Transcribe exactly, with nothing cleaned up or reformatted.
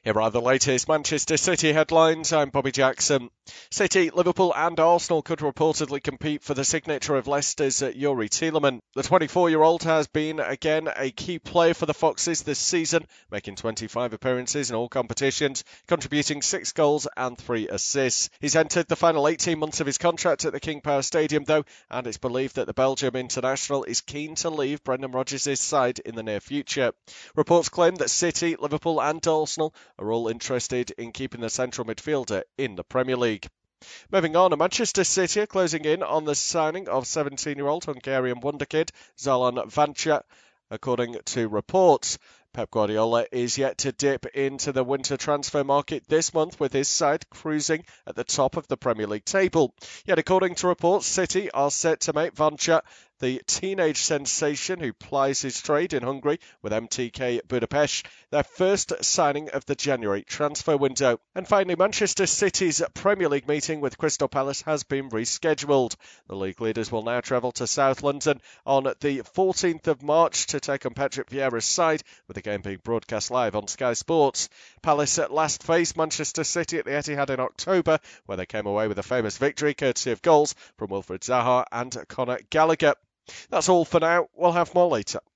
Here are the latest Manchester City headlines. I'm Bobby Jackson. City, Liverpool and Arsenal could reportedly compete for the signature of Leicester's Youri Tielemans. The twenty-four-year-old has been again a key player for the Foxes this season, making twenty-five appearances in all competitions, contributing six goals and three assists. He's entered the final eighteen months of his contract at the King Power Stadium though, and it's believed that the Belgium international is keen to leave Brendan Rodgers' side in the near future. Reports claim that City, Liverpool and Arsenal are all interested in keeping the central midfielder in the Premier League. Moving on, Manchester City are closing in on the signing of seventeen-year-old Hungarian wonderkid Zolan Vanca, according to reports. Pep Guardiola is yet to dip into the winter transfer market this month, with his side cruising at the top of the Premier League table. Yet according to reports, City are set to make Vanca the teenage sensation who plies his trade in Hungary with M T K Budapest, their first signing of the January transfer window. And finally, Manchester City's Premier League meeting with Crystal Palace has been rescheduled. The league leaders will now travel to South London on the fourteenth of March to take on Patrick Vieira's side, with the game being broadcast live on Sky Sports. Palace at last faced Manchester City at the Etihad in October, where they came away with a famous victory courtesy of goals from Wilfried Zaha and Conor Gallagher. That's all for now. We'll have more later.